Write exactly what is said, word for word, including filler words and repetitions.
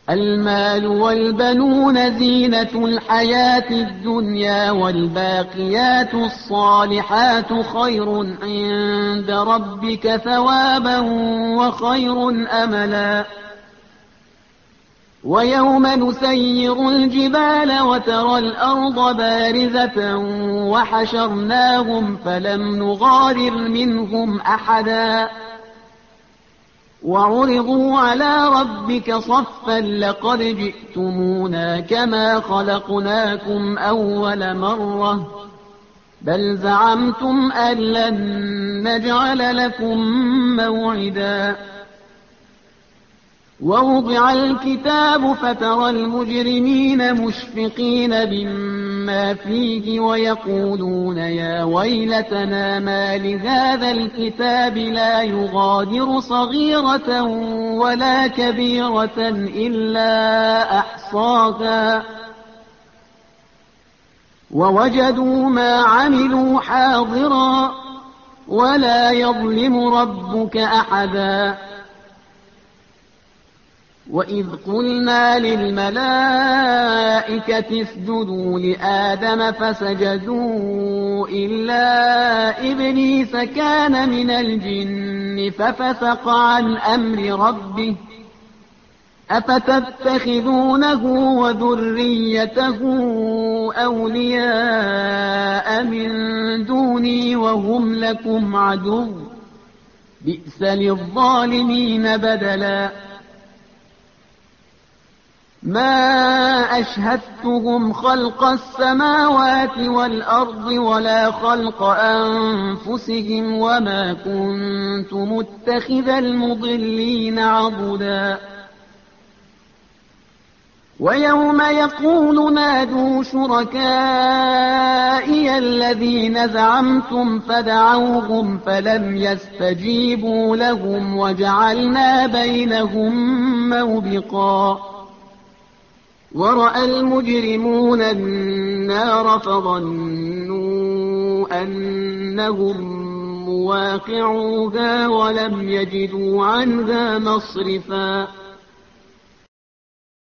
المال والبنون زينة الحياة الدنيا والباقيات الصالحات خير عند ربك ثوابا وخير أملا ويوم نسير الجبال وترى الأرض بارزة وحشرناهم فلم نغادر منهم أحدا وعرضوا على ربك صفا لقد جئتمونا كما خلقناكم أول مرة بل زعمتم أن لن نجعل لكم موعدا ووضع الكتاب فترى المجرمين مشفقين مما فيه ويقولون يا ويلتنا ما لهذا الكتاب لا يغادر صغيرة ولا كبيرة إلا أحصاها ووجدوا ما عملوا حاضرا ولا يظلم ربك أحدا وإذ قلنا للملائكة اسجدوا لآدم فسجدوا إلا إبليس كان من الجن ففسق عن أمر ربه أفتتخذونه وذريته أولياء من دوني وهم لكم عدو بئس للظالمين بدلا ما أشهدتهم خلق السماوات والأرض ولا خلق أنفسهم وما كنت متخذ المضلين عضدا ويوم يقول نادوا شركائي الذين زعمتم فدعوهم فلم يستجيبوا لهم وجعلنا بينهم موبقا ورأى المجرمون النار فظنوا أنهم مواقعوها ولم يجدوا عنها مصرفا